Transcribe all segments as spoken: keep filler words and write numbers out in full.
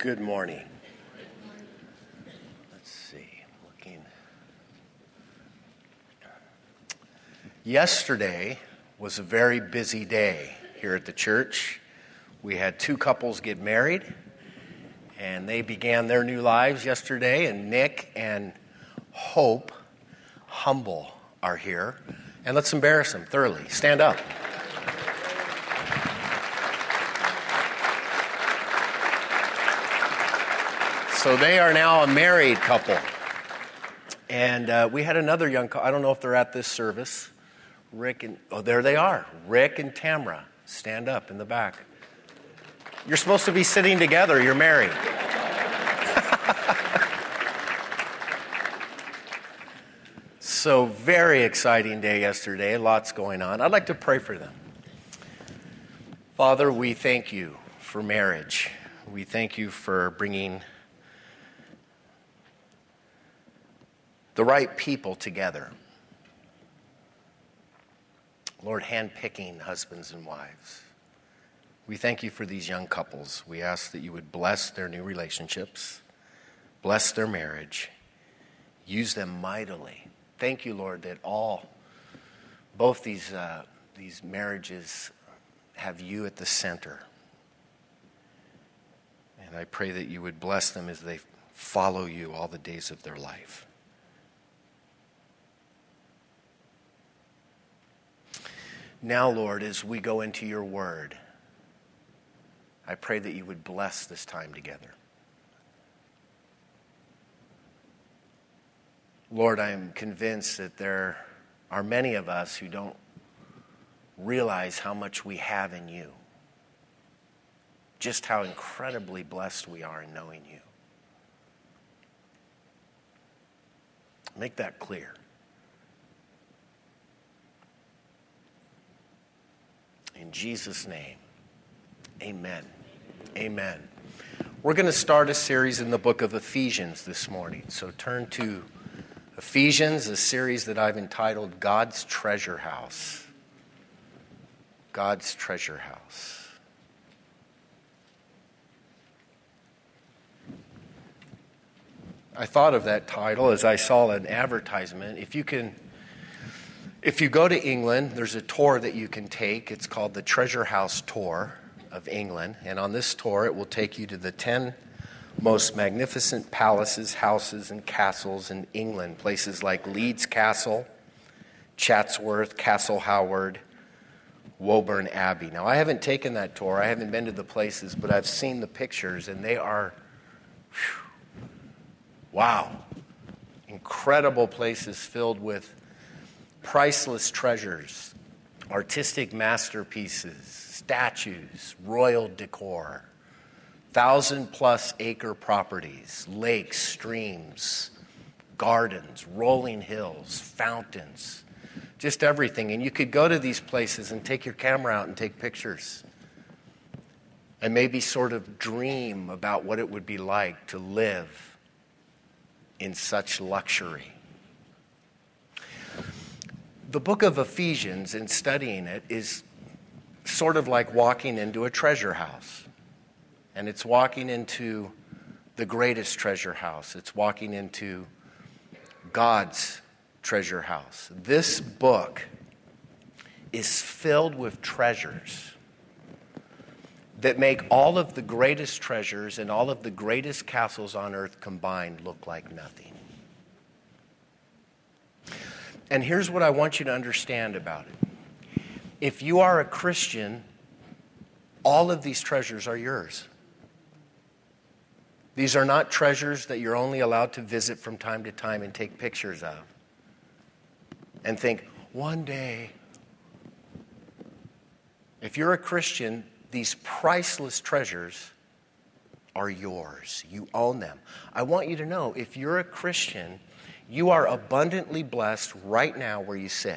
Good morning. Let's see. Looking. Yesterday was a very busy day here at the church. We had two couples get married, and they began their new lives yesterday. And Nick and Hope Humble are here. And let's embarrass them thoroughly. Stand up. So they are now a married couple. And uh, we had another young couple. I don't know if they're at this service. Rick and, oh, there they are. Rick and Tamra. Stand up in the back. You're supposed to be sitting together. You're married. So very exciting day yesterday. Lots going on. I'd like to pray for them. Father, we thank you for marriage. We thank you for bringing the right people together. Lord, handpicking husbands and wives. We thank you for these young couples. We ask that you would bless their new relationships, bless their marriage, use them mightily. Thank you, Lord, that all, both these uh, these marriages have you at the center. And I pray that you would bless them as they follow you all the days of their life. Now, Lord, as we go into your word, I pray that you would bless this time together. Lord, I am convinced that there are many of us who don't realize how much we have in you, just how incredibly blessed we are in knowing you. Make that clear. In Jesus' name, amen. Amen. We're going to start a series in the book of Ephesians this morning. So turn to Ephesians, a series that I've entitled God's Treasure House. God's Treasure House. I thought of that title as I saw an advertisement. If you can... If you go to England, there's a tour that you can take. It's called the Treasure House Tour of England. And on this tour, it will take you to the ten most magnificent palaces, houses, and castles in England. Places like Leeds Castle, Chatsworth, Castle Howard, Woburn Abbey. Now, I haven't taken that tour. I haven't been to the places, but I've seen the pictures, and they are, whew, wow, incredible places filled with priceless treasures, artistic masterpieces, statues, royal decor, thousand-plus acre properties, lakes, streams, gardens, rolling hills, fountains, just everything. And you could go to these places and take your camera out and take pictures and maybe sort of dream about what it would be like to live in such luxury. The book of Ephesians, in studying it, is sort of like walking into a treasure house. And it's walking into the greatest treasure house. It's walking into God's treasure house. This book is filled with treasures that make all of the greatest treasures and all of the greatest castles on earth combined look like nothing. And here's what I want you to understand about it. If you are a Christian, all of these treasures are yours. These are not treasures that you're only allowed to visit from time to time and take pictures of and think, one day. If you're a Christian, these priceless treasures are yours. You own them. I want you to know, if you're a Christian, you are abundantly blessed right now where you sit.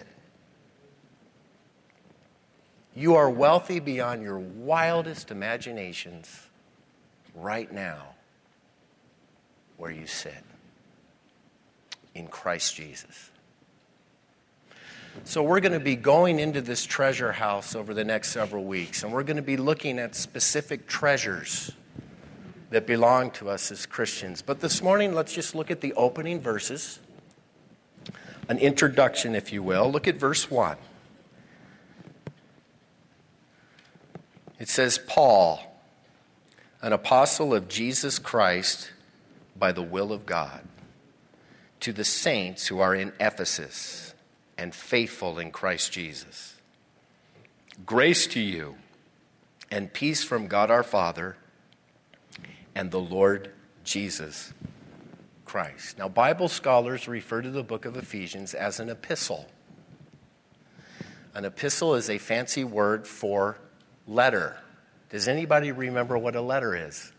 You are wealthy beyond your wildest imaginations right now where you sit in Christ Jesus. So we're going to be going into this treasure house over the next several weeks, and we're going to be looking at specific treasures that belong to us as Christians. But this morning, let's just look at the opening verses, an introduction, if you will. Look at verse one. It says, Paul, an apostle of Jesus Christ by the will of God, to the saints who are in Ephesus and faithful in Christ Jesus. Grace to you and peace from God our Father and the Lord Jesus Christ. Now, Bible scholars refer to the book of Ephesians as an epistle. An epistle is a fancy word for letter. Does anybody remember what a letter is?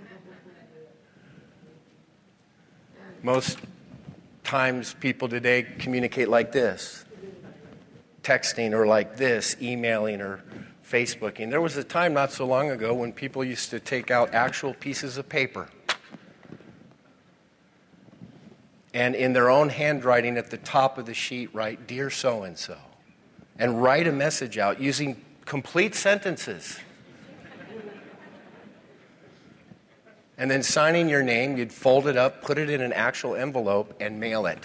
Most times people today communicate like this, texting, or like this, emailing or Facebooking. There was a time not so long ago when people used to take out actual pieces of paper and in their own handwriting at the top of the sheet write, Dear so-and-so, and write a message out using complete sentences. And then signing your name, you'd fold it up, put it in an actual envelope, and mail it.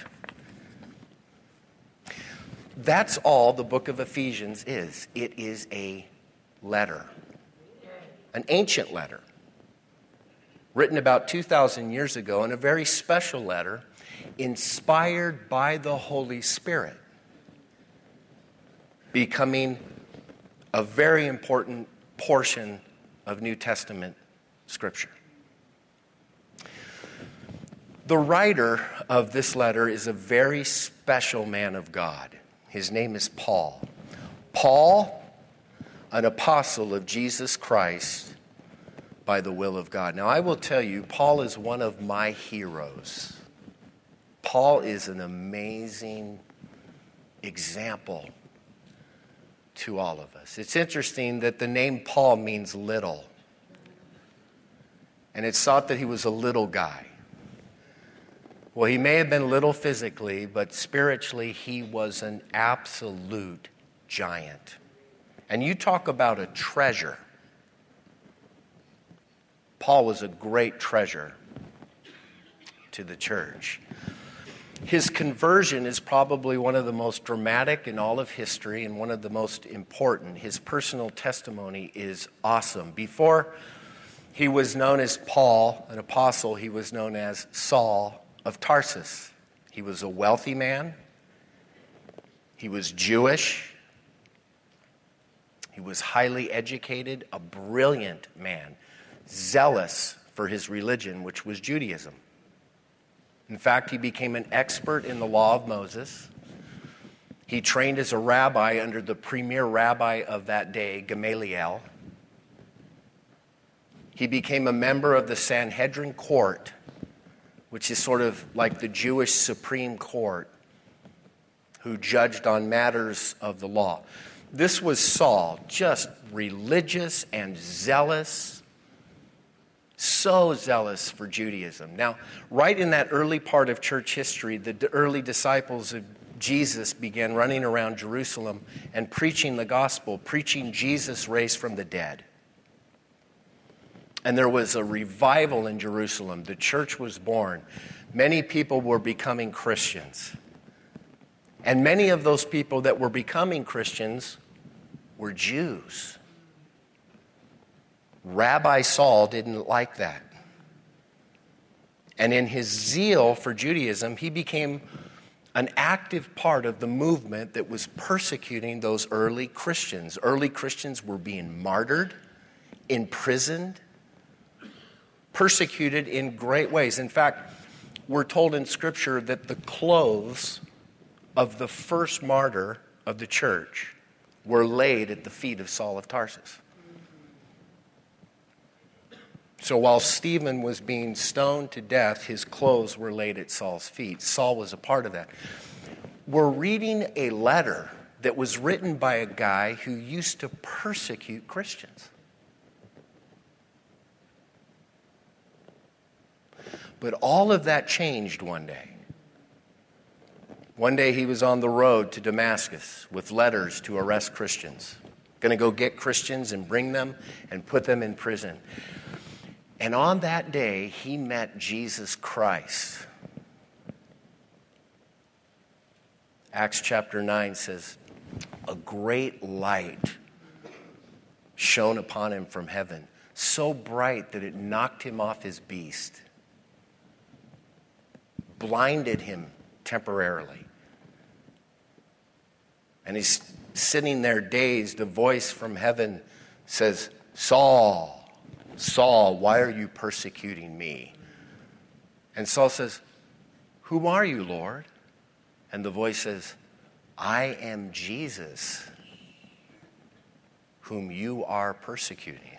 That's all the book of Ephesians is. It is a letter, an ancient letter, written about two thousand years ago, and a very special letter, inspired by the Holy Spirit, becoming a very important portion of New Testament Scripture. The writer of this letter is a very special man of God. His name is Paul. Paul, an apostle of Jesus Christ by the will of God. Now, I will tell you, Paul is one of my heroes. Paul is an amazing example to all of us. It's interesting that the name Paul means little. And it's thought that he was a little guy. Well, he may have been little physically, but spiritually he was an absolute giant. And you talk about a treasure. Paul was a great treasure to the church. His conversion is probably one of the most dramatic in all of history and one of the most important. His personal testimony is awesome. Before he was known as Paul, an apostle, he was known as Saul of Tarsus. He was a wealthy man. He was Jewish. He was highly educated, a brilliant man, zealous for his religion, which was Judaism. In fact, he became an expert in the law of Moses. He trained as a rabbi under the premier rabbi of that day, Gamaliel. He became a member of the Sanhedrin court, which is sort of like the Jewish Supreme Court, who judged on matters of the law. This was Saul, just religious and zealous, so zealous for Judaism. Now, right in that early part of church history, the early disciples of Jesus began running around Jerusalem and preaching the gospel, preaching Jesus raised from the dead. And there was a revival in Jerusalem. The church was born. Many people were becoming Christians. And many of those people that were becoming Christians were Jews. Rabbi Saul didn't like that. And in his zeal for Judaism, he became an active part of the movement that was persecuting those early Christians. Early Christians were being martyred, imprisoned, persecuted in great ways. In fact, we're told in Scripture that the clothes of the first martyr of the church were laid at the feet of Saul of Tarsus. So while Stephen was being stoned to death, his clothes were laid at Saul's feet. Saul was a part of that. We're reading a letter that was written by a guy who used to persecute Christians. But all of that changed one day. One day he was on the road to Damascus with letters to arrest Christians. Going to go get Christians and bring them and put them in prison. And on that day, he met Jesus Christ. Acts chapter nine says, a great light shone upon him from heaven, so bright that it knocked him off his beast, blinded him temporarily. And he's sitting there dazed. A voice from heaven says, Saul, Saul, why are you persecuting me? And Saul says, who are you, Lord? And the voice says, I am Jesus, whom you are persecuting.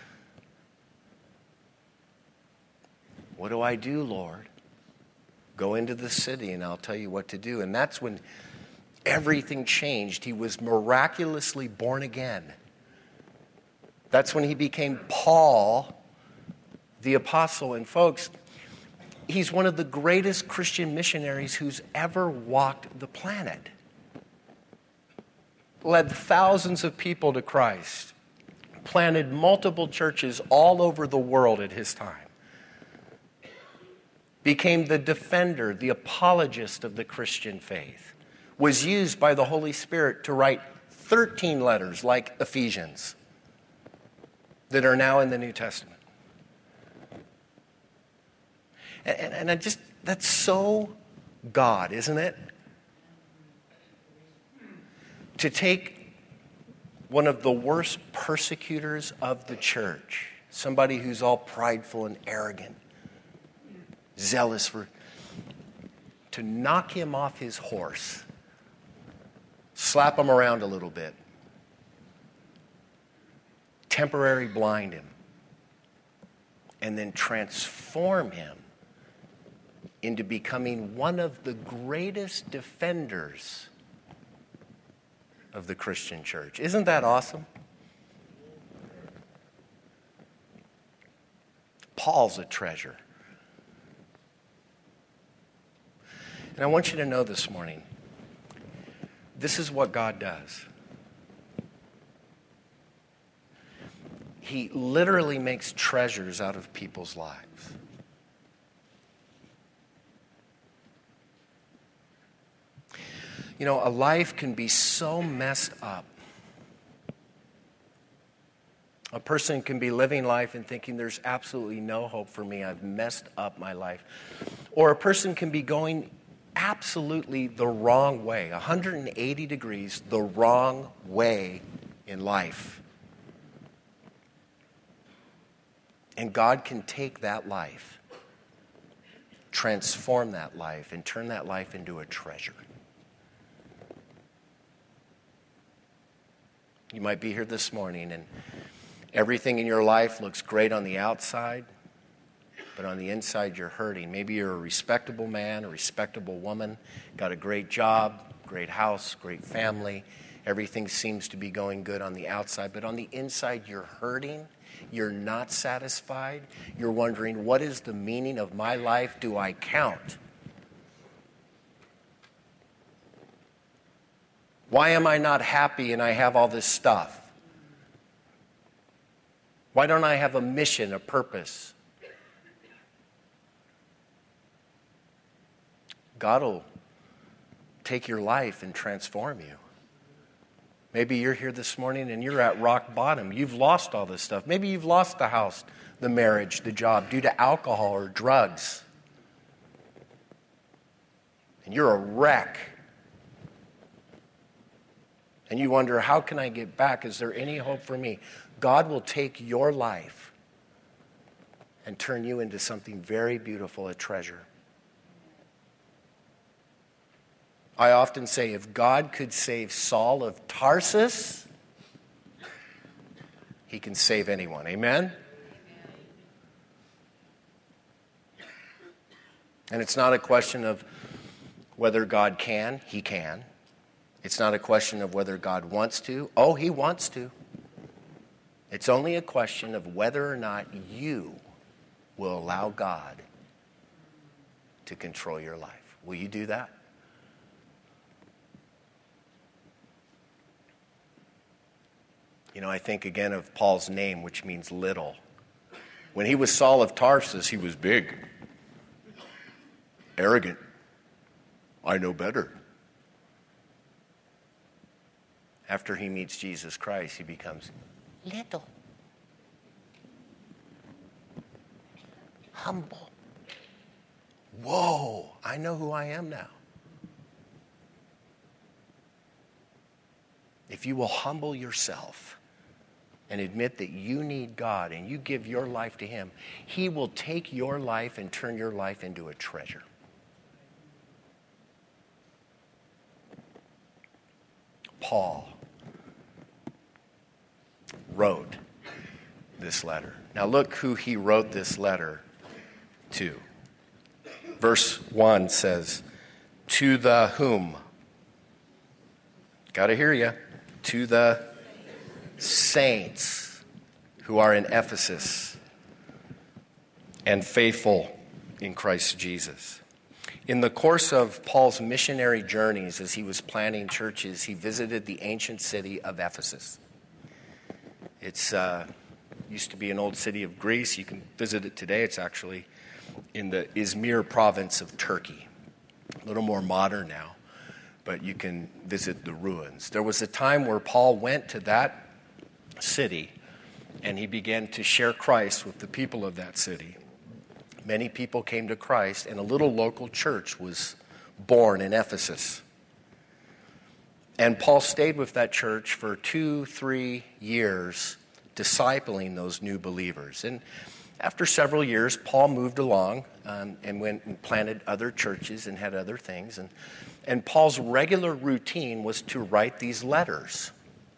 What do I do, Lord? Go into the city and I'll tell you what to do. And that's when everything changed. He was miraculously born again. That's when he became Paul, the apostle. And folks, he's one of the greatest Christian missionaries who's ever walked the planet. Led thousands of people to Christ. Planted multiple churches all over the world at his time. Became the defender, the apologist of the Christian faith. Was used by the Holy Spirit to write thirteen letters like Ephesians that are now in the New Testament. And, and, and I just, that's so God, isn't it? To take one of the worst persecutors of the church, somebody who's all prideful and arrogant, zealous for, to knock him off his horse, slap him around a little bit, temporarily blind him, and then transform him into becoming one of the greatest defenders of the Christian church. Isn't that awesome? Paul's a treasure. And I want you to know this morning, this is what God does. He literally makes treasures out of people's lives. You know, a life can be so messed up. A person can be living life and thinking there's absolutely no hope for me. I've messed up my life. Or a person can be going absolutely the wrong way, one hundred eighty degrees the wrong way in life. And God can take that life, transform that life, and turn that life into a treasure. You might be here this morning and everything in your life looks great on the outside, but on the inside you're hurting. Maybe you're a respectable man, a respectable woman, got a great job, great house, great family. Everything seems to be going good on the outside, but on the inside you're hurting. You're not satisfied. You're wondering, what is the meaning of my life? Do I count? Why am I not happy and I have all this stuff? Why don't I have a mission, a purpose? God will take your life and transform you. Maybe you're here this morning and you're at rock bottom. You've lost all this stuff. Maybe you've lost the house, the marriage, the job due to alcohol or drugs. And you're a wreck. And you wonder, how can I get back? Is there any hope for me? God will take your life and turn you into something very beautiful, a treasure. I often say, if God could save Saul of Tarsus, he can save anyone. Amen? And it's not a question of whether God can. He can. It's not a question of whether God wants to. Oh, he wants to. It's only a question of whether or not you will allow God to control your life. Will you do that? You know, I think again of Paul's name, which means little. When he was Saul of Tarsus, he was big, arrogant. I know better. After he meets Jesus Christ, he becomes little, humble. Whoa, I know who I am now. If you will humble yourself and admit that you need God and you give your life to him, he will take your life and turn your life into a treasure. Paul wrote this letter. Now look who he wrote this letter to. Verse one says, to the whom? Got to hear you. To the saints who are in Ephesus and faithful in Christ Jesus. In the course of Paul's missionary journeys as he was planting churches, he visited the ancient city of Ephesus. It's uh, used to be an old city of Greece. You can visit it today. It's actually in the Izmir province of Turkey. A little more modern now, but you can visit the ruins. There was a time where Paul went to that city and he began to share Christ with the people of that city. Many people came to Christ, and a little local church was born in Ephesus. And Paul stayed with that church for two, three years, discipling those new believers. And after several years, Paul moved along um, and went and planted other churches and had other things. And, and Paul's regular routine was to write these letters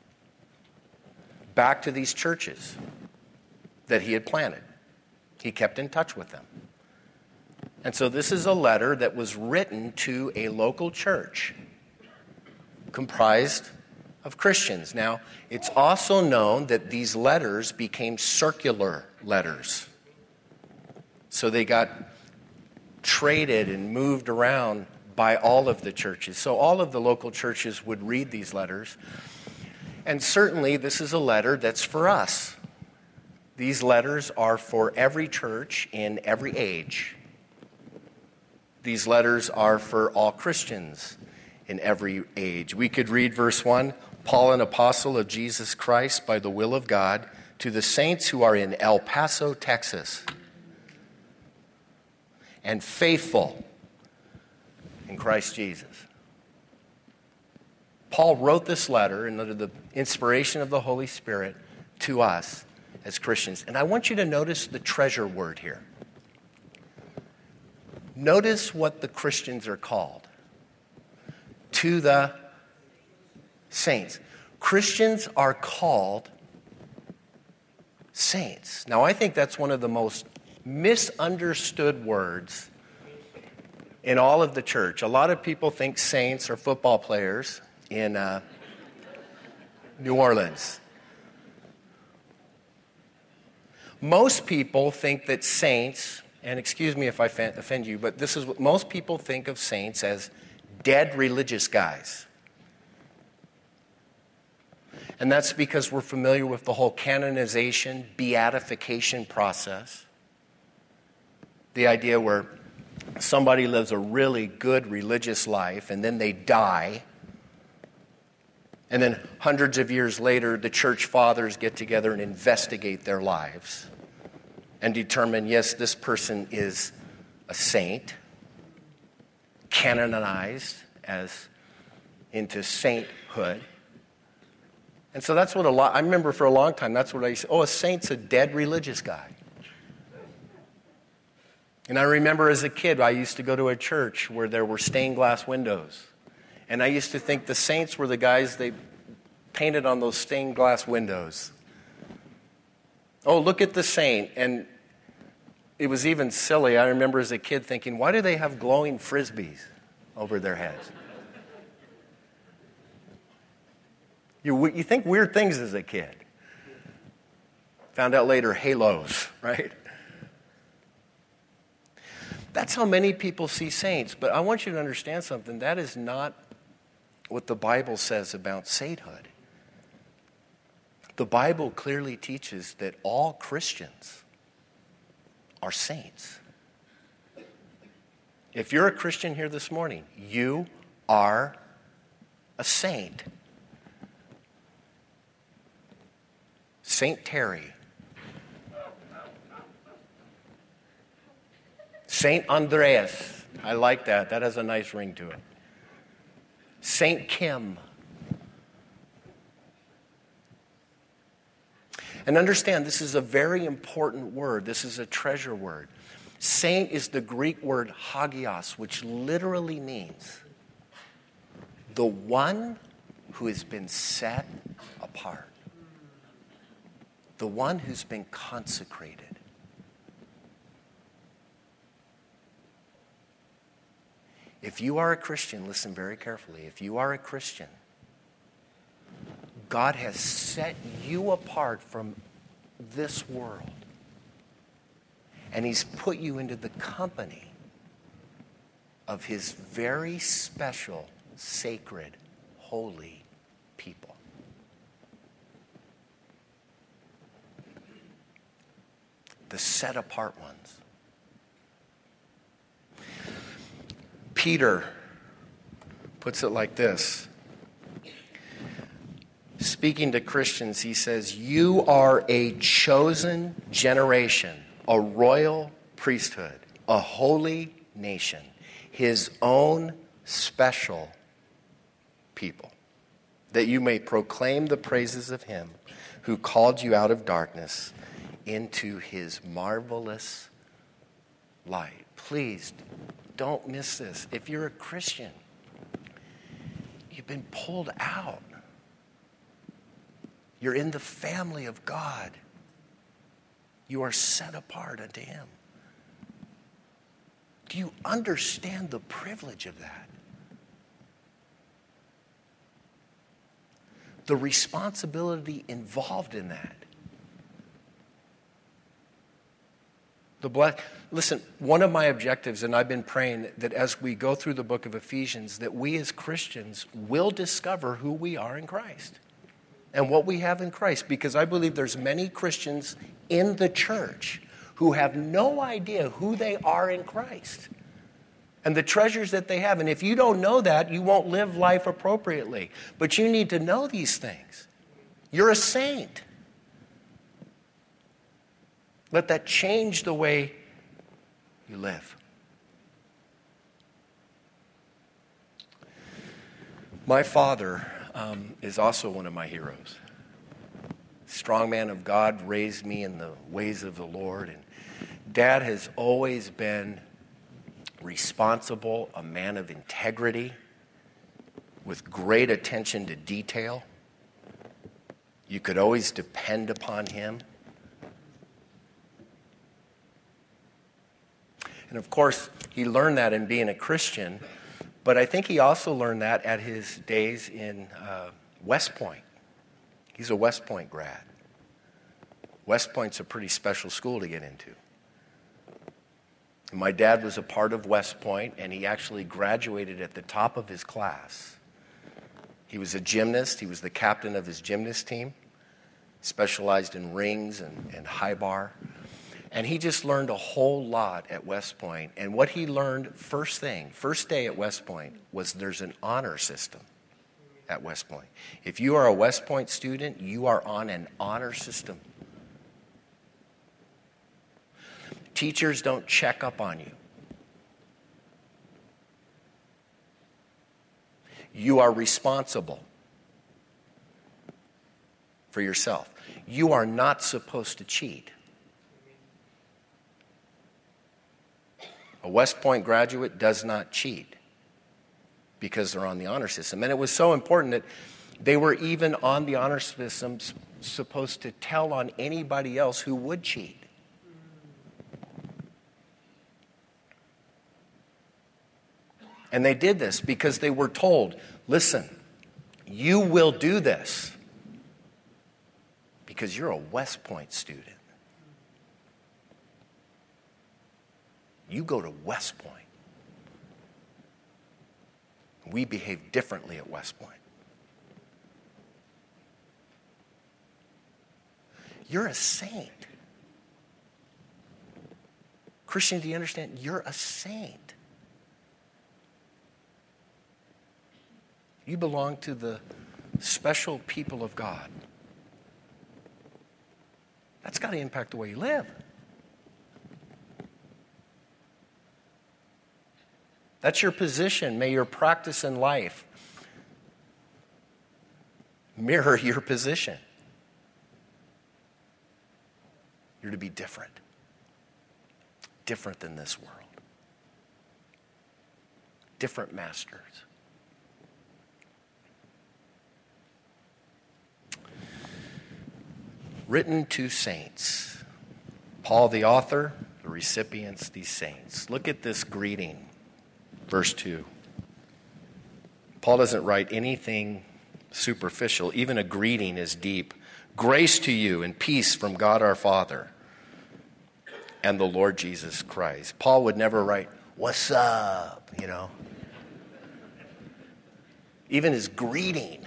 back to these churches that he had planted. He kept in touch with them. And so this is a letter that was written to a local church comprised of Christians. Now, it's also known that these letters became circular letters. So they got traded and moved around by all of the churches. So all of the local churches would read these letters. And certainly this is a letter that's for us. These letters are for every church in every age. These letters are for all Christians in every age. We could read verse one, Paul, an apostle of Jesus Christ by the will of God, to the saints who are in El Paso, Texas, and faithful in Christ Jesus. Paul wrote this letter and under the inspiration of the Holy Spirit to us as Christians. And I want you to notice the treasure word here. Notice what the Christians are called. To the saints. Christians are called saints. Now, I think that's one of the most misunderstood words in all of the church. A lot of people think saints are football players in uh, New Orleans. Most people think that saints, and excuse me if I offend you, but this is what most people think of saints as dead religious guys. And that's because we're familiar with the whole canonization, beatification process. The idea where somebody lives a really good religious life and then they die. And then hundreds of years later, the church fathers get together and investigate their lives and determine, yes, this person is a saint, canonized as into sainthood. And so that's what a lot, I remember for a long time, that's what I used to say, oh, a saint's a dead religious guy. And I remember as a kid, I used to go to a church where there were stained glass windows. And I used to think the saints were the guys they painted on those stained glass windows. Oh, look at the saint. And it was even silly. I remember as a kid thinking, why do they have glowing frisbees over their heads? You, you think weird things as a kid. Found out later, halos, right? That's how many people see saints. But I want you to understand something. That is not what the Bible says about sainthood. The Bible clearly teaches that all Christians are saints. If you're a Christian here this morning, you are a saint. Saint Terry. Saint Andreas. I like that. That has a nice ring to it. Saint Kim. And understand, this is a very important word. This is a treasure word. Saint is the Greek word hagios, which literally means the one who has been set apart. The one who's been consecrated. If you are a Christian, listen very carefully. If you are a Christian, God has set you apart from this world. And he's put you into the company of his very special, sacred, holy people. The set apart ones. Peter puts it like this. Speaking to Christians, he says, "You are a chosen generation, a royal priesthood, a holy nation, his own special people, that you may proclaim the praises of him who called you out of darkness into his marvelous light." Please don't miss this. If you're a Christian, you've been pulled out. You're in the family of God. You are set apart unto him. Do you understand the privilege of that? The responsibility involved in that. The bless- Listen, one of my objectives, and I've been praying that as we go through the book of Ephesians, that we as Christians will discover who we are in Christ and what we have in Christ. Because I believe there's many Christians in the church who have no idea who they are in Christ and the treasures that they have. And if you don't know that, you won't live life appropriately. But you need to know these things. You're a saint. Let that change the way you live. My father um, is also one of my heroes. Strong man of God, raised me in the ways of the Lord. And Dad has always been responsible, a man of integrity, with great attention to detail. You could always depend upon him. And of course, he learned that in being a Christian, but I think he also learned that at his days in uh, West Point. He's a West Point grad. West Point's a pretty special school to get into. And my dad was a part of West Point, and he actually graduated at the top of his class. He was a gymnast. He was the captain of his gymnast team, specialized in rings and, and high bar. And he just learned a whole lot at West Point. And what he learned first thing, first day at West Point, was there's an honor system at West Point. If you are a West Point student, you are on an honor system. Teachers don't check up on you. You are responsible for yourself. You are not supposed to cheat. A West Point graduate does not cheat because they're on the honor system. And it was so important that they were even on the honor system supposed to tell on anybody else who would cheat. And they did this because they were told, listen, you will do this because you're a West Point student. You go to West Point. We behave differently at West Point. You're a saint. Christian, do you understand? You're a saint. You belong to the special people of God. That's got to impact the way you live. That's your position. May your practice in life mirror your position. You're to be different. Different than this world. Different masters. Written to saints. Paul the author, the recipients, these saints. Look at this greeting. Verse two. Paul doesn't write anything superficial. Even a greeting is deep. Grace to you and peace from God our Father and the Lord Jesus Christ. Paul would never write, what's up, you know. Even his greeting.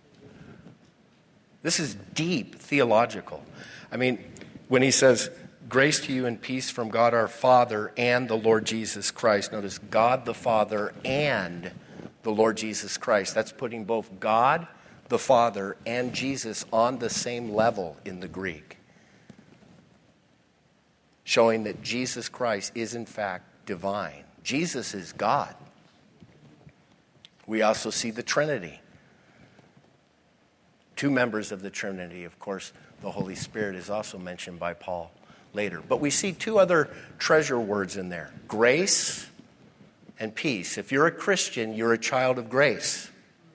This is deep theological. I mean, when he says, grace to you and peace from God our Father and the Lord Jesus Christ. Notice, God the Father and the Lord Jesus Christ. That's putting both God, the Father, and Jesus on the same level in the Greek. Showing that Jesus Christ is in fact divine. Jesus is God. We also see the Trinity. Two members of the Trinity. Of course, the Holy Spirit is also mentioned by Paul later. But we see two other treasure words in there. Grace and peace. If you're a Christian, you're a child of grace.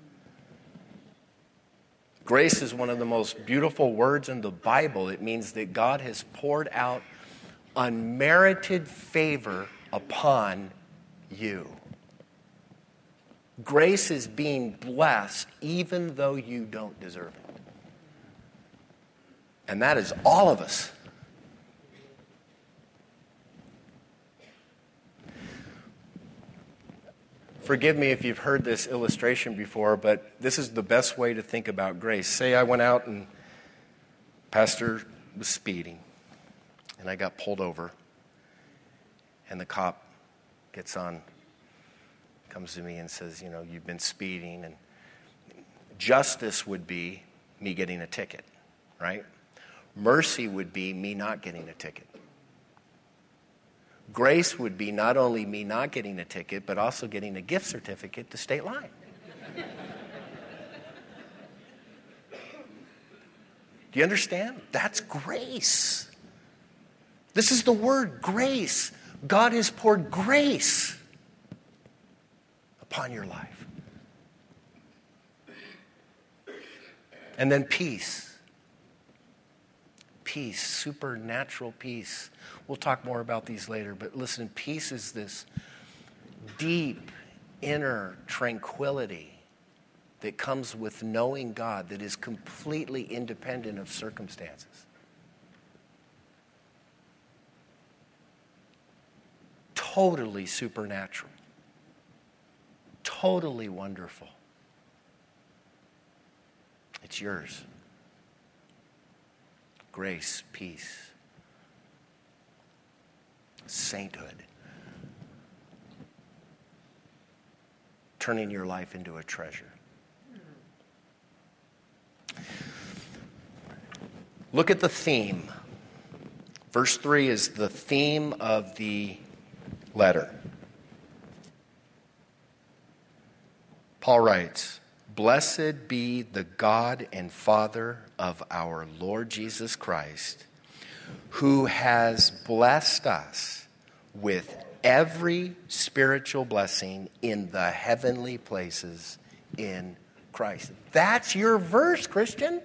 Grace is one of the most beautiful words in the Bible. It means that God has poured out unmerited favor upon you. Grace is being blessed even though you don't deserve it. And that is all of us. Forgive me if you've heard this illustration before, but this is the best way to think about grace. Say I went out and Pastor was speeding, and I got pulled over, and the cop gets on, comes to me and says, you know, you've been speeding, and justice would be me getting a ticket, right? Mercy would be me not getting a ticket. Grace would be not only me not getting a ticket, but also getting a gift certificate to State Line. Do you understand? That's grace. This is the word grace. God has poured grace upon your life. And then peace. Peace, supernatural peace. We'll talk more about these later, but listen, peace is this deep inner tranquility that comes with knowing God that is completely independent of circumstances. Totally supernatural. Totally wonderful. It's yours. Grace, peace, sainthood. Turning your life into a treasure. Look at the theme. Verse three is the theme of the letter. Paul writes, blessed be the God and Father of our Lord Jesus Christ, who has blessed us with every spiritual blessing in the heavenly places in Christ. That's your verse, Christian.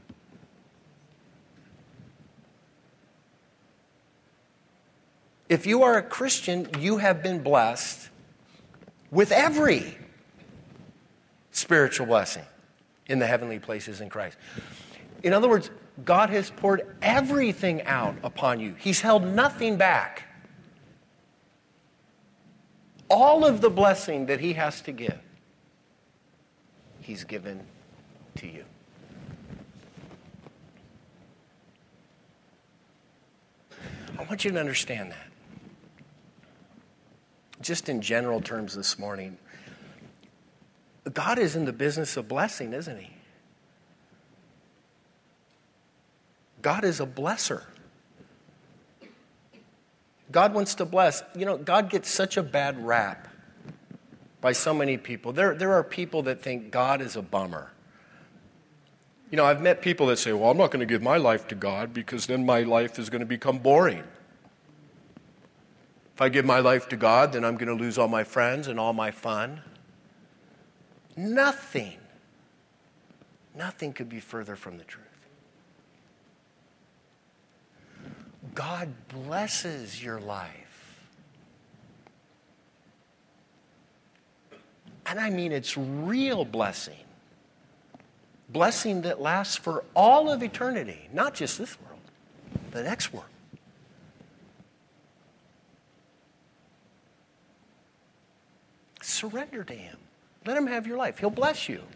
If you are a Christian, you have been blessed with every spiritual blessing in the heavenly places in Christ. In other words, God has poured everything out upon you. He's held nothing back. All of the blessing that he has to give, he's given to you. I want you to understand that. just in general terms this morning, God is in the business of blessing, isn't he? God is a blesser. God wants to bless. You know, God gets such a bad rap by so many people. There, there are people that think God is a bummer. You know, I've met people that say, well, I'm not going to give my life to God because then my life is going to become boring. If I give my life to God, then I'm going to lose all my friends and all my fun. Nothing, nothing could be further from the truth. God blesses your life. And I mean, it's real blessing. Blessing that lasts for all of eternity, not just this world, the next world. Surrender to him. Let him have your life. He'll bless you.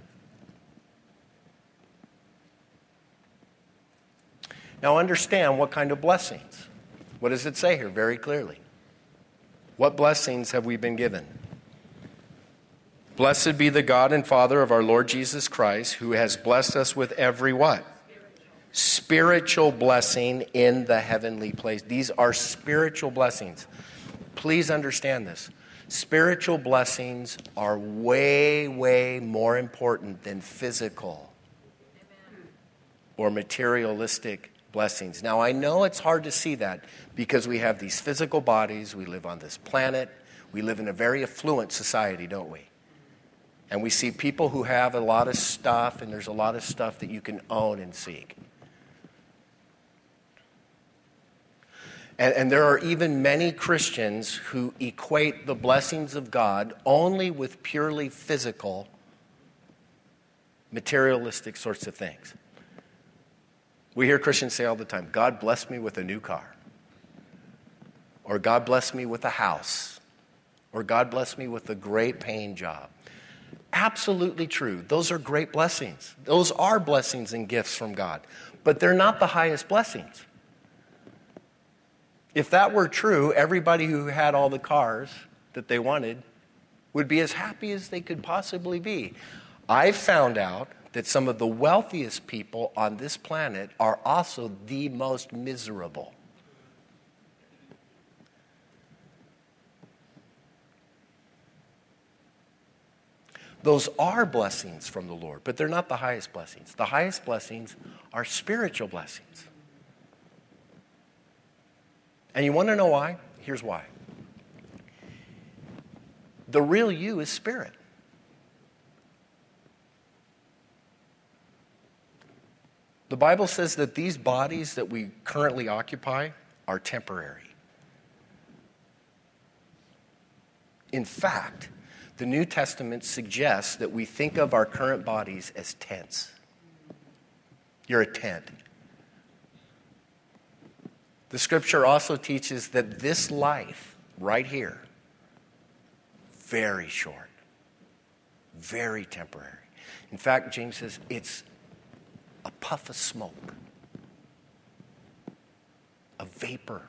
Now understand what kind of blessings. What does it say here very clearly? What blessings have we been given? Blessed be the God and Father of our Lord Jesus Christ, who has blessed us with every what? Spiritual, spiritual blessing in the heavenly place. These are spiritual blessings. Please understand this. Spiritual blessings are way, way more important than physical or materialistic blessings. Now, I know it's hard to see that because we have these physical bodies. We live on this planet. We live in a very affluent society, don't we? And we see people who have a lot of stuff, and there's a lot of stuff that you can own and seek. And, and there are even many Christians who equate the blessings of God only with purely physical, materialistic sorts of things. We hear Christians say all the time, God blessed me with a new car. Or God blessed me with a house. Or God blessed me with a great paying job. Absolutely true. Those are great blessings. Those are blessings and gifts from God. But they're not the highest blessings. If that were true, everybody who had all the cars that they wanted would be as happy as they could possibly be. I've found out that some of the wealthiest people on this planet are also the most miserable. Those are blessings from the Lord, but they're not the highest blessings. The highest blessings are spiritual blessings. And you want to know why? Here's why. The real you is spirit. The Bible says that these bodies that we currently occupy are temporary. In fact, the New Testament suggests that we think of our current bodies as tents. You're a tent. The scripture also teaches that this life, right here, very short, very temporary. In fact, James says it's a puff of smoke, a vapor.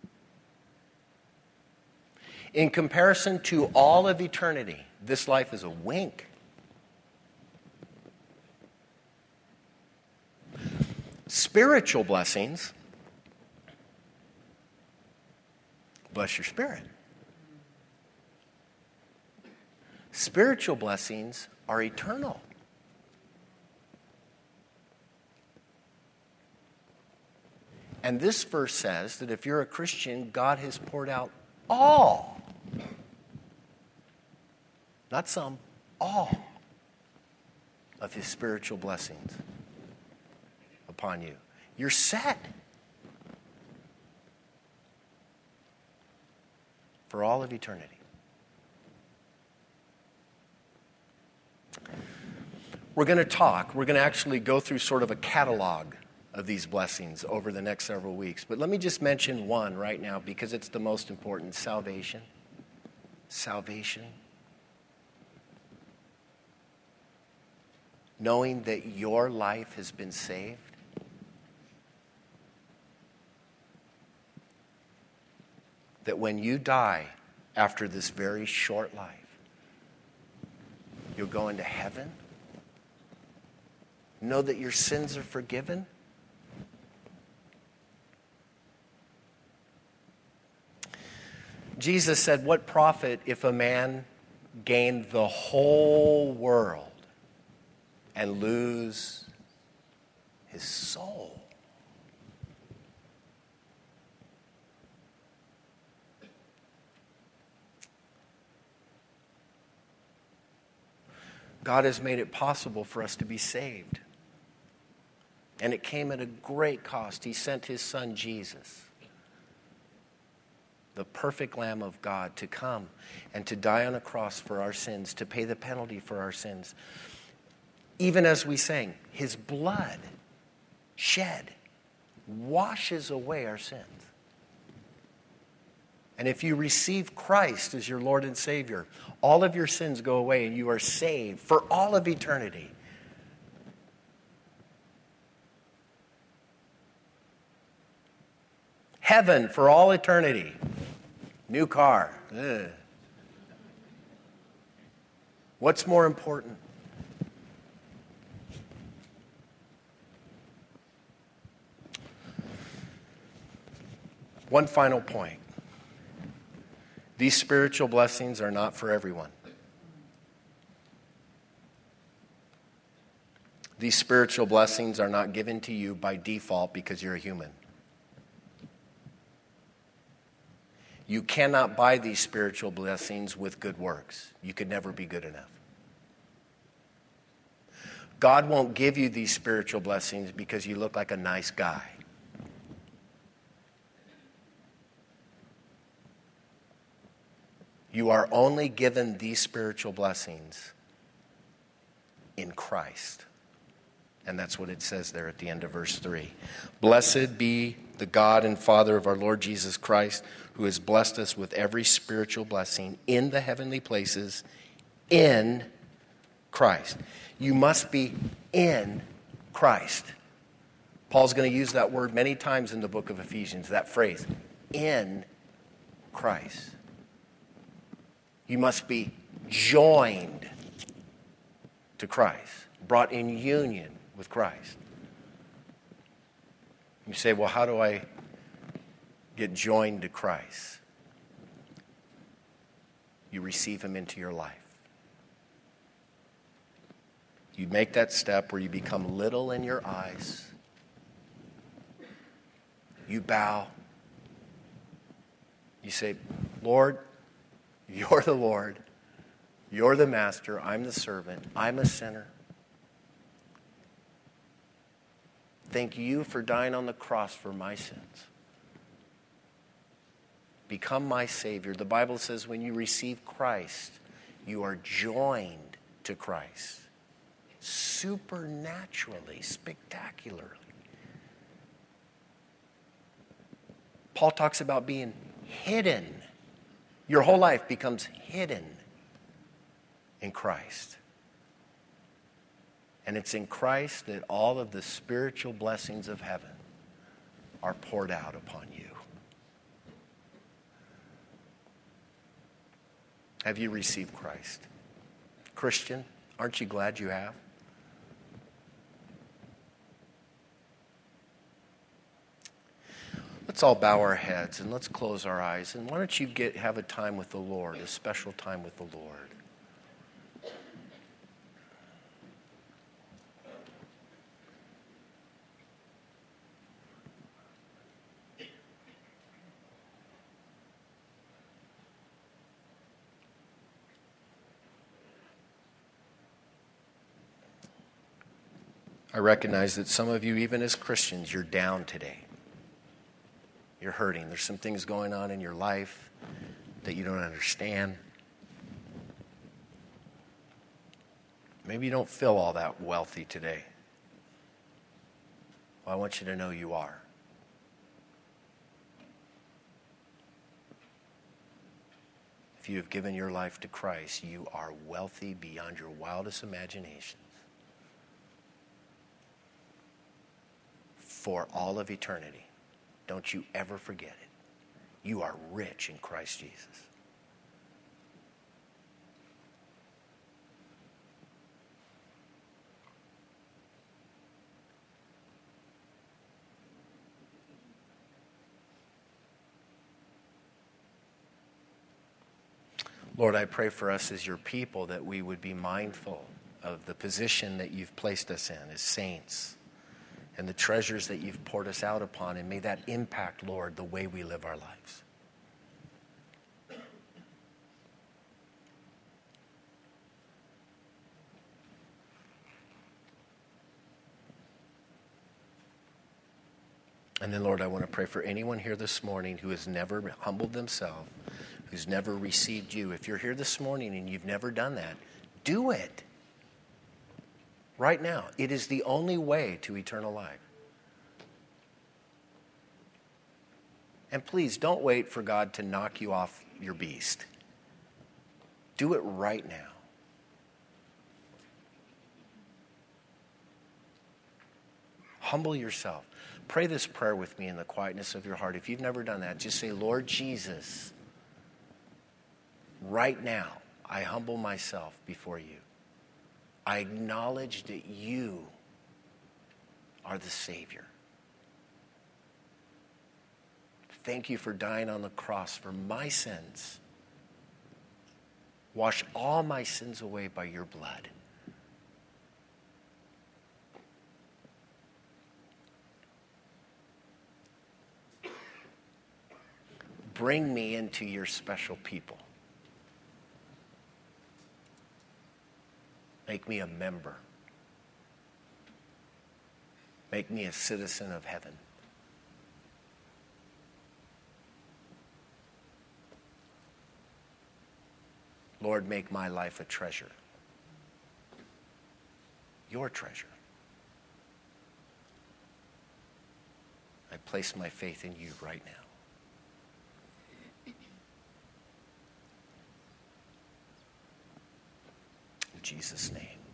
In comparison to all of eternity, this life is a wink. Spiritual blessings bless your spirit. Spiritual blessings are eternal. And this verse says that if you're a Christian, God has poured out all, not some, all of his spiritual blessings upon you. You're set for all of eternity. We're going to talk, we're going to actually go through sort of a catalog of these blessings over the next several weeks. But let me just mention one right now because it's the most important. Salvation. Salvation. Knowing that your life has been saved. That when you die, after this very short life. You'll go into heaven. Know that your sins are forgiven. Jesus said, what profit if a man gained the whole world and lose his soul? God has made it possible for us to be saved. And it came at a great cost. He sent his son Jesus, the perfect Lamb of God, to come and to die on a cross for our sins, to pay the penalty for our sins. Even as we sang, his blood shed washes away our sins. And if you receive Christ as your Lord and Savior, all of your sins go away and you are saved for all of eternity. Heaven for all eternity. New car. Ugh. What's more important? One final point. These spiritual blessings are not for everyone. These spiritual blessings are not given to you by default because you're a human. You cannot buy these spiritual blessings with good works. You could never be good enough. God won't give you these spiritual blessings because you look like a nice guy. You are only given these spiritual blessings in Christ. And that's what it says there at the end of verse three. Blessed be the God and Father of our Lord Jesus Christ, who has blessed us with every spiritual blessing in the heavenly places in Christ. You must be in Christ. Paul's going to use that word many times in the book of Ephesians, that phrase, in Christ. You must be joined to Christ, brought in union with Christ. You say, well, how do I get joined to Christ? You receive him into your life. You make that step where you become little in your eyes. You bow. You say, Lord, you're the Lord. You're the master. I'm the servant. I'm a sinner. Thank you for dying on the cross for my sins. Become my Savior. The Bible says when you receive Christ, you are joined to Christ. Supernaturally, spectacularly. Paul talks about being hidden. Your whole life becomes hidden in Christ. And it's in Christ that all of the spiritual blessings of heaven are poured out upon you. Have you received Christ? Christian, aren't you glad you have? Let's all bow our heads and let's close our eyes. And why don't you get have a time with the Lord, a special time with the Lord. I recognize that some of you, even as Christians, you're down today. You're hurting. There's some things going on in your life that you don't understand. Maybe you don't feel all that wealthy today. Well, I want you to know you are. If you have given your life to Christ, you are wealthy beyond your wildest imaginations. For all of eternity. Don't you ever forget it. You are rich in Christ Jesus. Lord, I pray for us as your people that we would be mindful of the position that you've placed us in as saints and the treasures that you've poured us out upon, and may that impact, Lord, the way we live our lives. And then, Lord, I want to pray for anyone here this morning who has never humbled themselves, who's never received you. If you're here this morning and you've never done that, do it right now. It is the only way to eternal life. And please don't wait for God to knock you off your beast. Do it right now. Humble yourself. Pray this prayer with me in the quietness of your heart. If you've never done that, just say, Lord Jesus, right now, I humble myself before you. I acknowledge that you are the Savior. Thank you for dying on the cross for my sins. Wash all my sins away by your blood. Bring me into your special people. Make me a member. Make me a citizen of heaven. Lord, make my life a treasure. Your treasure. I place my faith in you right now. In Jesus' name.